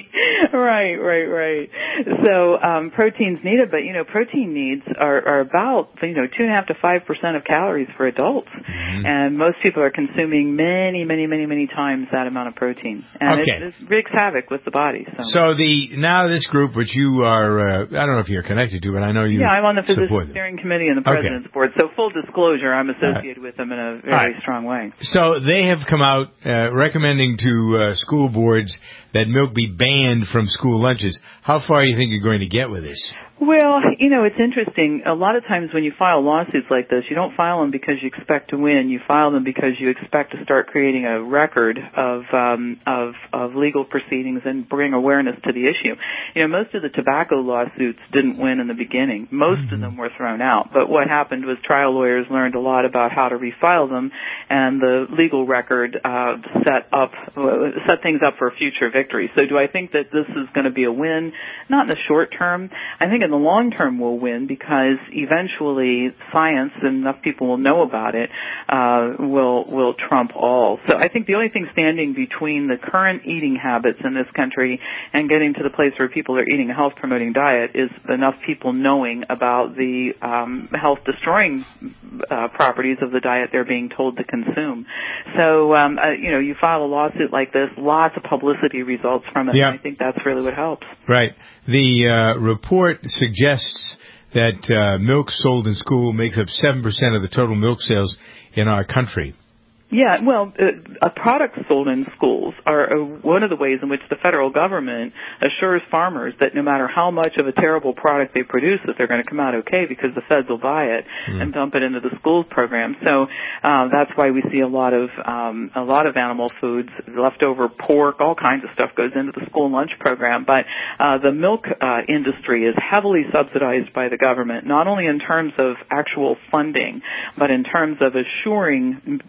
Right, right, right. So um, protein's needed, but you know, protein needs are, are about you know two and a half to five percent of calories for adults, Mm-hmm. and most people are consuming many, many, many, many times that amount of protein, and Okay. it, it wreaks havoc with the body. So, So the now this group, which you are, uh, I don't know if you're connected to, but I know you yeah, I'm on the support physician them. steering committee and the Okay. president's board. So full disclosure, I'm associated with them in a very All right. strong way. So they have come out uh, recommending to uh, school boards that milk be banned from school lunches. How far do you think you're going to get with this? Well, you know, it's interesting. A lot of times when you file lawsuits like this, you don't file them because you expect to win. You file them because you expect to start creating a record of um, of, of legal proceedings and bring awareness to the issue. You know, most of the tobacco lawsuits didn't win in the beginning. Most mm-hmm. of them were thrown out. But what happened was trial lawyers learned a lot about how to refile them, and the legal record uh, set up uh, set things up for future victory. So, do I think that this is going to be a win? Not in the short term. I think in the long term we'll win because eventually science, and enough people will know about it, uh, will will trump all. So I think the only thing standing between the current eating habits in this country and getting to the place where people are eating a health-promoting diet is enough people knowing about the um, health-destroying uh, properties of the diet they're being told to consume. So, um, uh, you know, you file a lawsuit like this, lots of publicity results from it, Yeah. and I think that's really what helps. Right. The uh, report suggests that uh, milk sold in school makes up seven percent of the total milk sales in our country. Yeah, well, uh, uh, products sold in schools are uh, one of the ways in which the federal government assures farmers that no matter how much of a terrible product they produce, that they're going to come out okay because the feds will buy it mm. and dump it into the schools program. So uh, that's why we see a lot of um, a lot of animal foods, leftover pork, all kinds of stuff goes into the school lunch program. But uh, the milk uh, industry is heavily subsidized by the government, not only in terms of actual funding, but in terms of assuring the dairy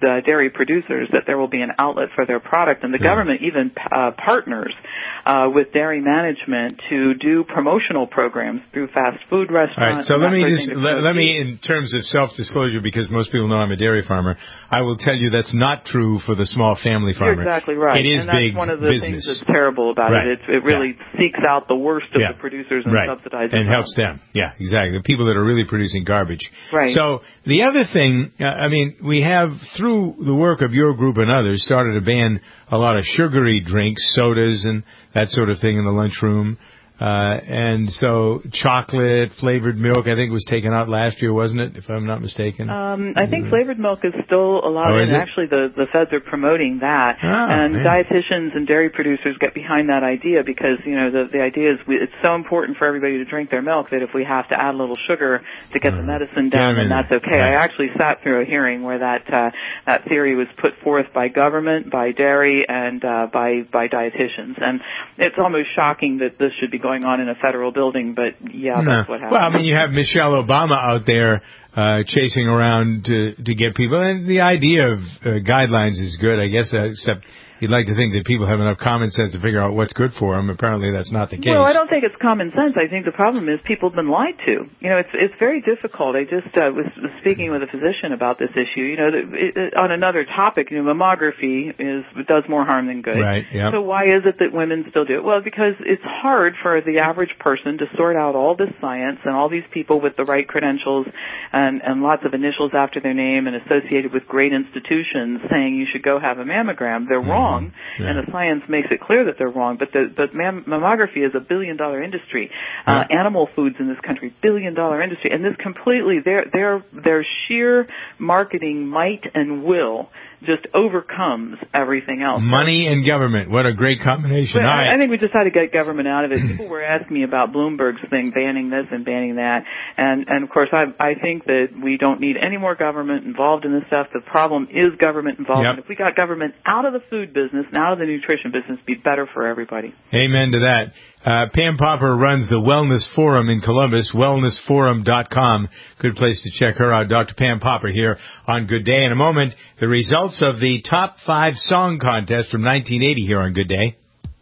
producers that there will be an outlet for their product, and the yeah. government even uh, partners uh, with dairy management to do promotional programs through fast food restaurants. All right, so let me just let, let me, in terms of self-disclosure, because most people know I'm a dairy farmer, I will tell you that's not true for the small family farmer. You're exactly right. It is and that's big one of the business. things that's terrible about right. it. It's, it really yeah. seeks out the worst of yeah. the producers and right. subsidizes and them. helps them. Yeah, exactly. The people that are really producing garbage. Right. So the other thing, uh, I mean, we have, through the work of your group and others, started to ban a lot of sugary drinks, sodas, and that sort of thing in the lunchroom. Uh, and so chocolate, flavored milk, I think was taken out last year, wasn't it, if I'm not mistaken? Um, I think flavored milk is still allowed, oh, is and it? actually the, the feds are promoting that. Oh, and man. dietitians and dairy producers get behind that idea because, you know, the, the idea is we, it's so important for everybody to drink their milk that if we have to add a little sugar to get the medicine down, then that's okay. Right. I actually sat through a hearing where that uh, that theory was put forth by government, by dairy, and uh, by, by dietitians. And it's almost shocking that this should be going on in a federal building, but yeah, no. that's what happened. Well, I mean, you have Michelle Obama out there uh, chasing around to, to get people, and the idea of uh, guidelines is good, I guess, uh, except you'd like to think that people have enough common sense to figure out what's good for them. Apparently, that's not the case. Well, I don't think it's common sense. I think the problem is people have been lied to. You know, it's it's very difficult. I just uh, was, was speaking with a physician about this issue. You know, it, it, on another topic, you know, mammography is does more harm than good. Right. Yep. So why is it that women still do it? Well, because it's hard for the average person to sort out all this science and all these people with the right credentials and and lots of initials after their name and associated with great institutions saying you should go have a mammogram. They're mm-hmm. wrong. Yeah. And the science makes it clear that they're wrong, but the but mam- mammography is a billion dollar industry. Uh, yeah. Animal foods in this country, billion dollar industry, and this completely their their their sheer marketing might and will just overcomes everything else. Money and government, what a great combination. But All I, right. I think we just had to get government out of it. People were asking me about Bloomberg's thing, banning this and banning that, and and of course I I think that we don't need any more government involved in this stuff. The problem is government involvement. Yep. If we got government out of the food business and out of the nutrition business, it'd be better for everybody. Amen to that. Uh, Pam Popper runs the Wellness Forum in Columbus, wellness forum dot com. Good place to check her out. Doctor Pam Popper here on Good Day. In a moment, the results of the top five song contest from nineteen eighty here on Good Day.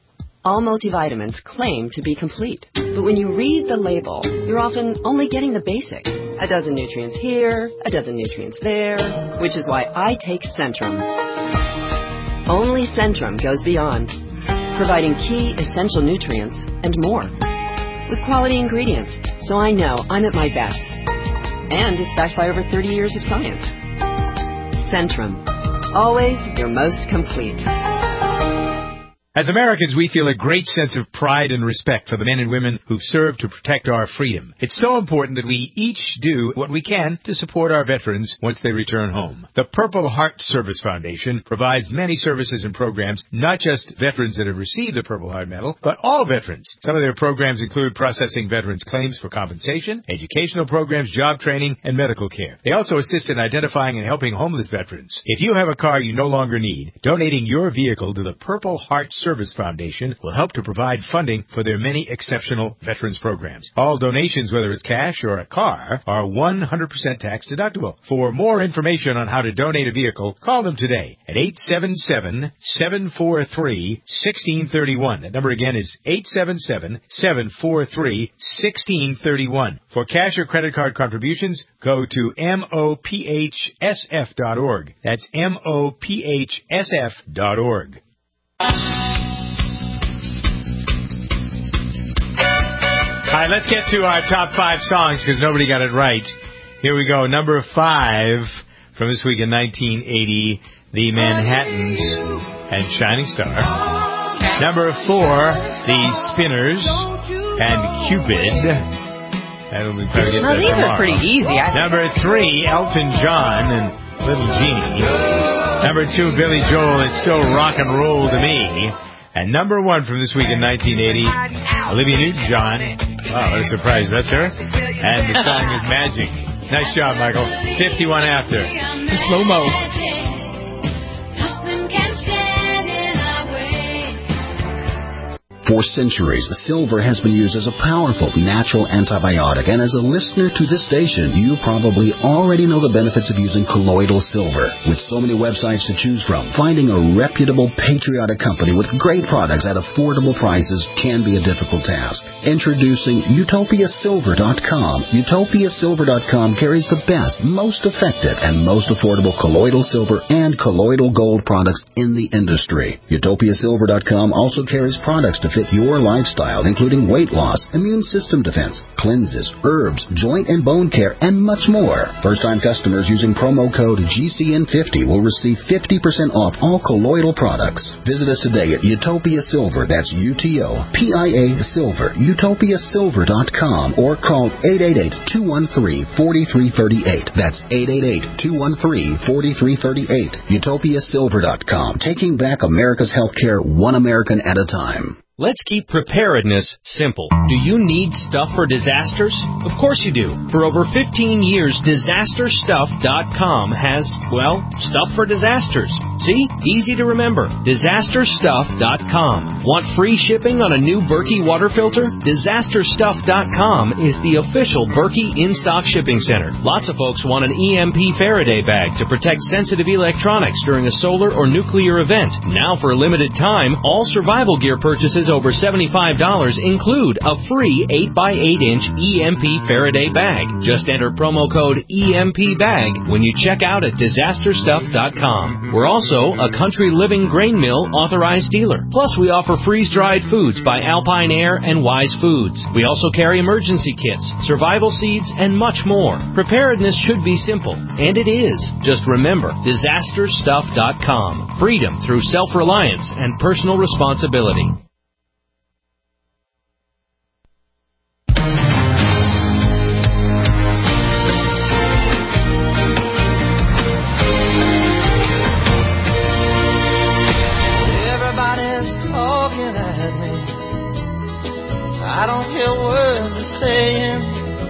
All multivitamins claim to be complete, but when you read the label, you're often only getting the basics. A dozen nutrients here, a dozen nutrients there, which is why I take Centrum. Only Centrum goes beyond, providing key essential nutrients and more, with quality ingredients, so I know I'm at my best. And it's backed by over thirty years of science. Centrum, always your most complete. As Americans, we feel a great sense of pride and respect for the men and women who've served to protect our freedom. It's so important that we each do what we can to support our veterans once they return home. The Purple Heart Service Foundation provides many services and programs, not just veterans that have received the Purple Heart Medal, but all veterans. Some of their programs include processing veterans' claims for compensation, educational programs, job training, and medical care. They also assist in identifying and helping homeless veterans. If you have a car you no longer need, donating your vehicle to the Purple Heart Service Foundation will help to provide funding for their many exceptional veterans programs. All donations, whether it's cash or a car, are one hundred percent tax deductible. For more information on how to donate a vehicle, call them today at eight seven seven, seven four three, one six three one. That number again is eight seven seven, seven four three, one six three one. For cash or credit card contributions, go to M O P H S F dot org. That's M O P H S F dot org. All right, let's get to our top five songs because nobody got it right. Here we go. Number five from this week in nineteen eighty, The Manhattans and Shining Star. Number four, The Spinners and Cupid. That'll be probably get well, that these tomorrow. are pretty easy. I Number three, Elton John and Little Genie. Number two, Billy Joel, It's Still Rock and Roll to Me. And number one from this week in nineteen eighty, Olivia Newton-John. Wow, what a surprise. That's her. And the song is Magic. Nice job, Michael. fifty-one after. The slow-mo. For centuries, silver has been used as a powerful natural antibiotic, and as a listener to this station, you probably already know the benefits of using colloidal silver. With so many websites to choose from, finding a reputable, patriotic company with great products at affordable prices can be a difficult task. Introducing Utopia Silver dot com. Utopia Silver dot com carries the best, most effective, and most affordable colloidal silver and colloidal gold products in the industry. Utopia Silver dot com also carries products to fit your lifestyle, including weight loss, immune system defense, cleanses, herbs, joint and bone care, and much more. First-time customers using promo code G C N fifty will receive fifty percent off all colloidal products. Visit us today at Utopia Silver, that's U T O P I A Silver, Utopia Silver dot com, or call eight eight eight, two one three, four three three eight. That's eight eight eight, two one three, four three three eight. Utopia Silver dot com, taking back America's healthcare one American at a time. Let's keep preparedness simple. Do you need stuff for disasters? Of course you do. For over fifteen years, disaster stuff dot com has, well, stuff for disasters. See? Easy to remember. disaster stuff dot com. Want free shipping on a new Berkey water filter? disaster stuff dot com is the official Berkey in-stock shipping center. Lots of folks want an E M P Faraday bag to protect sensitive electronics during a solar or nuclear event. Now, for a limited time, all survival gear purchases over seventy-five dollars include a free eight by eight inch E M P Faraday bag. Just enter promo code E M P bag when you check out at disaster stuff dot com. We're also a Country Living Grain Mill authorized dealer. Plus, we offer freeze-dried foods by Alpine Air and Wise Foods. We also carry emergency kits, survival seeds, and much more. Preparedness should be simple, and it is. Just remember, disaster stuff dot com. Freedom through self-reliance and personal responsibility. I don't hear words they're saying.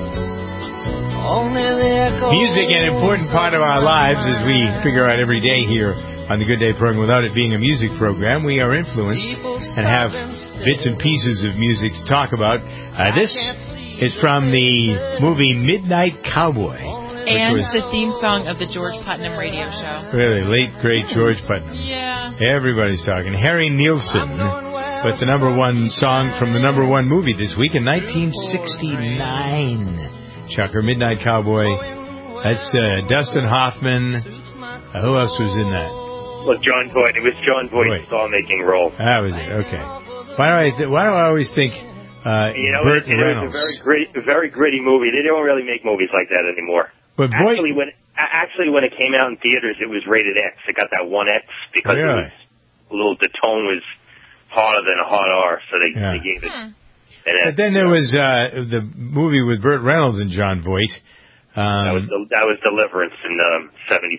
Only the echo. Music, an important part of our lives as we figure out every day here on the Good Day program. Without it being a music program, we are influenced and have bits and pieces of music to talk about. Uh, this is from the movie Midnight Cowboy. And was the theme song of the George Putnam radio show. Really, late, great George Putnam. Yeah. Everybody's talking. Harry Nilsson with the number one song from the number one movie this week in nineteen sixty-nine. Chucker, Midnight Cowboy. That's uh, Dustin Hoffman. Uh, who else was in that? Well, John Voight. It was John Voight's star-making role. That was it. Okay. Why do I? Th- why do I always think uh, you know, Burt it, it Reynolds? was a very gritty, very gritty movie. They don't really make movies like that anymore. But actually, when actually when it came out in theaters, it was rated X. It got that one X because really? it was a little. The tone was harder than a hard R, so they, Yeah. they gave it. Hmm. an X. But then there was uh, the movie with Burt Reynolds and John Voight. Um, that was the, that was Deliverance in um, seventy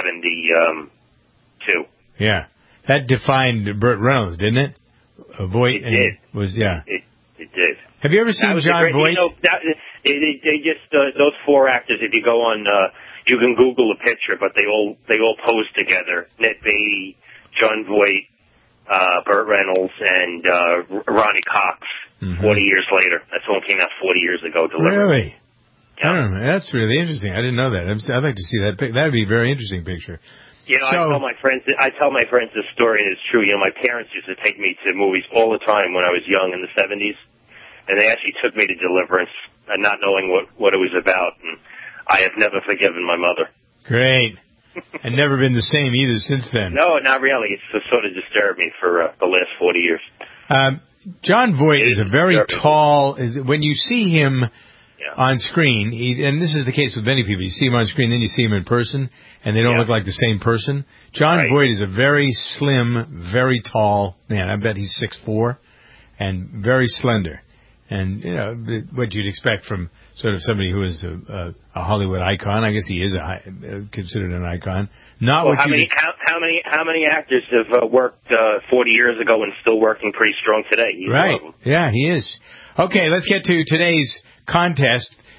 seventy-two. Yeah, that defined Burt Reynolds, didn't it? Uh, Voight It and did. Was yeah. It, it did. Have you ever seen That was a John great, Voight? You know, that, they, they, they just uh, those four actors. If you go on, uh, you can Google a picture, but they all they all pose together. Ned Beatty, John Voight, uh, Burt Reynolds, and uh, Ronnie Cox. Mm-hmm. Forty years later, that song came out forty years ago. Delivered. Really? I don't know. That's really interesting. I didn't know that. I'm, I'd like to see that. pic- That'd be a very interesting picture. You know, So- I tell my friends, I tell my friends this story, and it's true. You know, my parents used to take me to movies all the time when I was young in the seventies, and they actually took me to Deliverance, and not knowing what what it was about. And I have never forgiven my mother. Great. And never been the same either since then. No, not really. It's just sort of disturbed me for uh, the last forty years. Um, John Voight is a very tall. Is, when you see him Yeah. on screen, he, and this is the case with many people, you see him on screen, then you see him in person, and they don't Yeah. look like the same person. John Right. Voight is a very slim, very tall man. I bet he's six foot four and very slender. And, you know, the, what you'd expect from sort of somebody who is a, a, a Hollywood icon. I guess he is a, hi- uh, considered an icon. Not Well, what how you many how, how many how many actors have uh, worked uh, forty years ago and still working pretty strong today? He's one Right. of them. Yeah, he is. Okay, let's get to today's contest.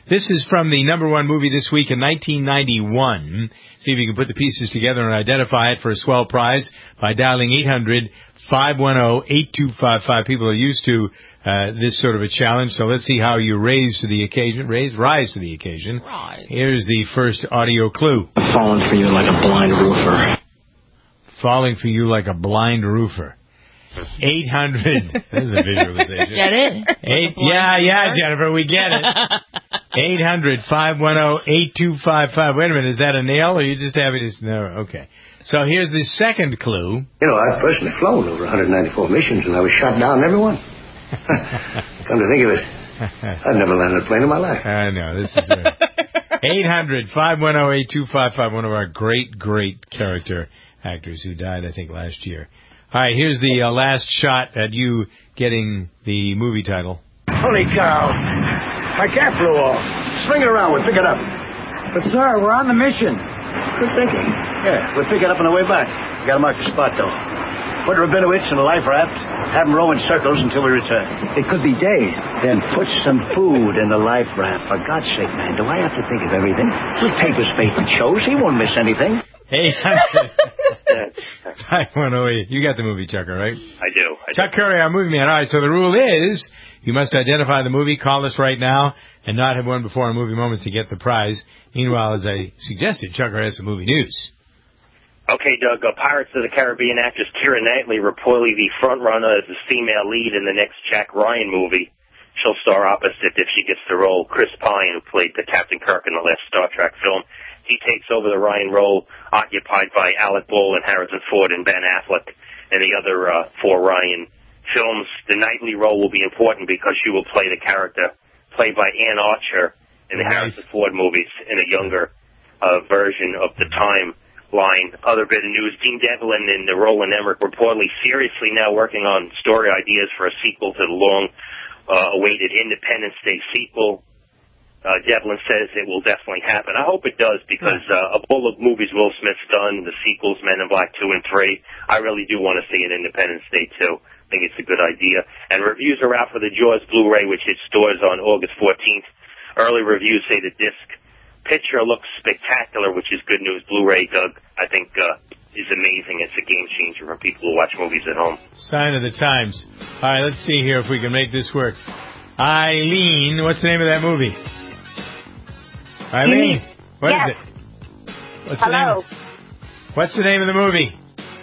This is from the number one movie this week in nineteen ninety-one. See if you can put the pieces together and identify it for a swell prize by dialing eight hundred, five one zero, eight two five five. People are used to uh, this sort of a challenge, so let's see how you raise to the occasion. Raise, rise to the occasion. Rise. Here's the first audio clue. I'm falling for you like a blind roofer. Falling for you like a blind roofer. eight hundred. This is a visualization. Get it? Eight, yeah, yeah, Jennifer, we get it. eight hundred, five one zero, eight two five five. Wait a minute, is that a nail, or are you just having this? No, okay. So here's the second clue. You know, I've personally flown over one hundred ninety-four missions, and I was shot down in every one. Come to think of it, I've never landed a plane in my life. I know, this is right. eight hundred, five one zero, eight two five five, one of our great, great character actors who died, I think, last year. All right, here's the uh, last shot at you getting the movie title. Holy cow! My cap flew off. Swing it around, we'll pick it up. But, sir, we're on the mission. Good thinking. Yeah, we'll pick it up on the way back. We gotta mark the spot, though. Put Rabinowitz in a life raft. Have him row in circles until we return. It could be days. Then put some food in the life raft. For God's sake, man, do I have to think of everything? We'll tape his faith and shows. He won't miss anything. eight hundred, five one zero eight. You got the movie, Chuck, all right? I do. I Chuck Curry, our movie man. All right, so the rule is you must identify the movie, call us right now, and not have won before on Movie Moments to get the prize. Meanwhile, as I suggested, Chucker has some movie news. Okay, Doug, uh, Pirates of the Caribbean actress Keira Knightley reportedly the front-runner as the female lead in the next Jack Ryan movie. She'll star opposite, if she gets the role, Chris Pine, who played the Captain Kirk in the last Star Trek film. He takes over the Ryan role, occupied by Alec Baldwin, Harrison Ford, and Ben Affleck, and the other uh, four Ryan films. The Knightley role will be important because she will play the character played by Ann Archer in the nice. Harrison Ford movies in a younger uh, version of the timeline. Other bit of news, Dean Devlin and Roland Emmerich reportedly seriously now working on story ideas for a sequel to the long-awaited uh, Independence Day sequel. Uh, Devlin says it will definitely happen. I hope it does because uh, of all the movies Will Smith's done, the sequels, Men in Black two and three, I really do want to see an Independence Day two. I think it's a good idea. And reviews are out for the Jaws Blu-ray, which hits stores on August fourteenth. Early reviews say the disc picture looks spectacular, which is good news. Blu-ray, Doug, I think, uh, is amazing. It's a game changer for people who watch movies at home. Sign of the times. All right, let's see here if we can make this work. Eileen, what's the name of that movie? Eileen, what yes. is it? What's Hello. The name? What's the name of the movie?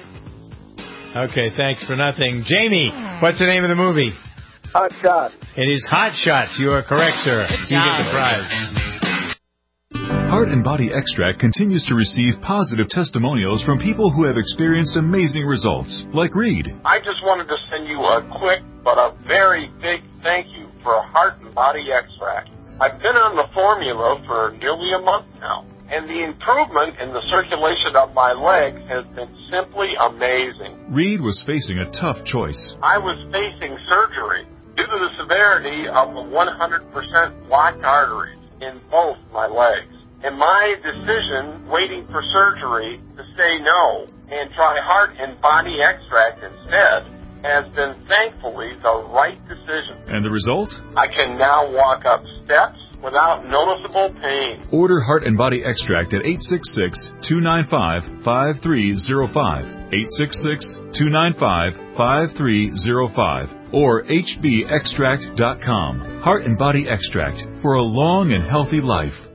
Okay, thanks for nothing. Jamie, what's the name of the movie? Hot Shots. It is Hot Shots. You are correct, sir. Good you job. get the prize. Heart and Body Extract continues to receive positive testimonials from people who have experienced amazing results, like Reed. I just wanted to send you a quick but a very big thank you for Heart and Body Extract. I've been on the formula for nearly a month now, and the improvement in the circulation of my legs has been simply amazing. Reed was facing a tough choice. I was facing surgery due to the severity of the one hundred percent blocked arteries in both my legs. And my decision, waiting for surgery, to say no and try Heart and Body Extract instead, has been thankfully the right decision. And the result? I can now walk up steps without noticeable pain. Order Heart and Body Extract at eight six six, two nine five, five three zero five, eight six six, two nine five, five three zero five, or h b extract dot com. Heart and Body Extract for a long and healthy life.